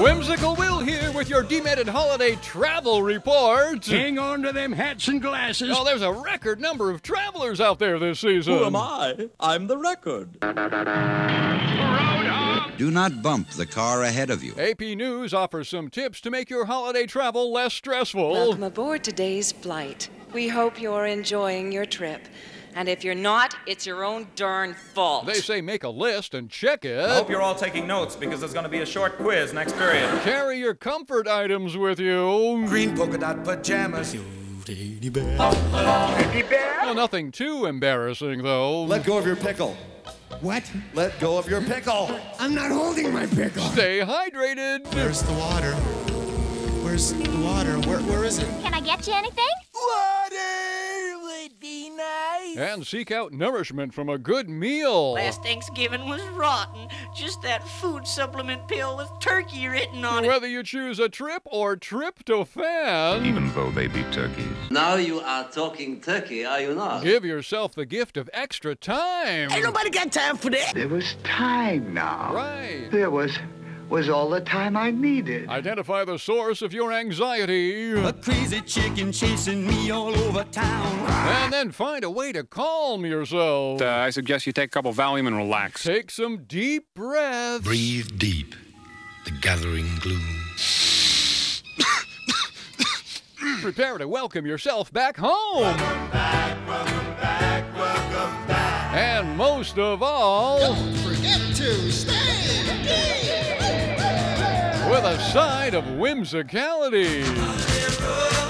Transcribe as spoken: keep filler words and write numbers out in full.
Whimsical Will here with your demented holiday travel report. Hang on to them hats and glasses. Oh, there's a record number of travelers out there this season. Who am I? I'm the record. Do not bump the car ahead of you. A P News offers some tips to make your holiday travel less stressful. Welcome aboard today's flight. We hope you're enjoying your trip. And if you're not, it's your own darn fault. They say make a list and check it. I hope you're all taking notes because there's going to be a short quiz next period. Carry your comfort items with you. Green polka dot pajamas. Teddy bear. Teddy bear? Well, nothing too embarrassing, though. Let go of your pickle. What? Let go of your pickle. I'm not holding my pickle. Stay hydrated. Where's the water? Where's the water? Where, where is it? Can I get you anything? Water would be nice. And seek out nourishment from a good meal. Last Thanksgiving was rotten. Just that food supplement pill with turkey written on it. Whether you choose a trip or tryptophan. Even though they be turkeys. Now you are talking turkey, are you not? Give yourself the gift of extra time. Ain't nobody got time for that. There was time now. Right. There was... was all the time I needed. Identify the source of your anxiety. A crazy chicken chasing me all over town. And then find a way to calm yourself. Uh, I suggest you take a couple Valium and relax. Take some deep breaths. Breathe deep. The gathering gloom. Prepare to welcome yourself back home. Welcome back, welcome back, welcome back. And most of all, don't forget to stay. With a side of whimsicality.